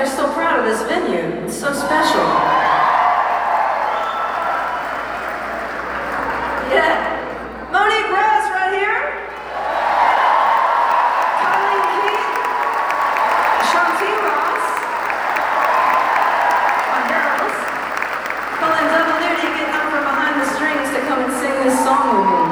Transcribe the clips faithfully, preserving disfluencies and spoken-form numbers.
are so proud of this venue. It's so special. Yeah. Monique Grass right here. Colleen Keith. Shanti Ross. My girls. Colin Double Duty getting out from behind the strings to come and sing this song with me.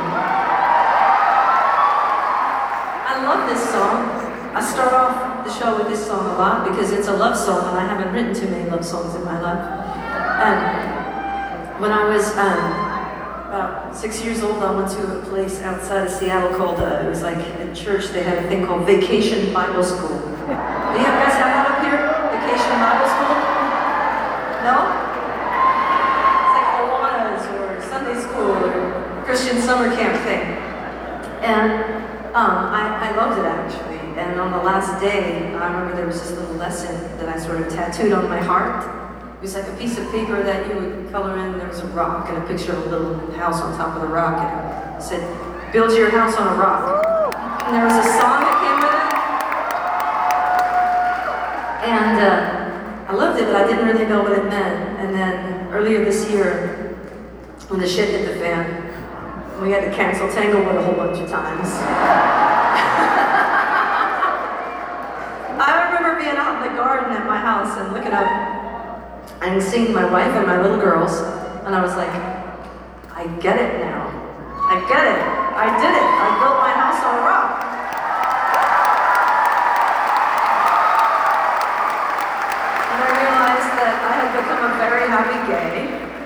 I love this song. I start off the show with this song a lot because it's a love song and I haven't written too many love songs in my life. And when I was um, about six years old, I went to a place outside of Seattle called, uh, it was like at church, they had a thing called Vacation Bible School. Do you guys have that up here? Vacation Bible School? No? It's like Awanas or Sunday school or Christian summer camp thing. And um, I, I loved it actually. And on the last day, I remember there was this little lesson that I sort of tattooed on my heart. It was like a piece of paper that you would color in. There was a rock and a picture of a little house on top of the rock. And it said, build your house on a rock. And there was a song that came with it. And uh, I loved it, but I didn't really know what it meant. And then earlier this year, when the shit hit the fan, we had to cancel Tanglewood a whole bunch of times. I remember being out in the garden at my house and looking up and seeing my wife and my little girls, and I was like, I get it now. I get it. I did it. I built my house on a rock. And I realized that I had become a very happy gay.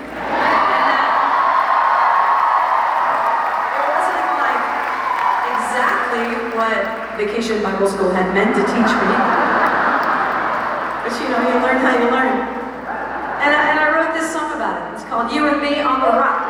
It wasn't like exactly what Vacation Bible School had meant to teach me. But you know, you learn how you learn. And I, and I wrote this song about it. It's called You and Me on the Rock.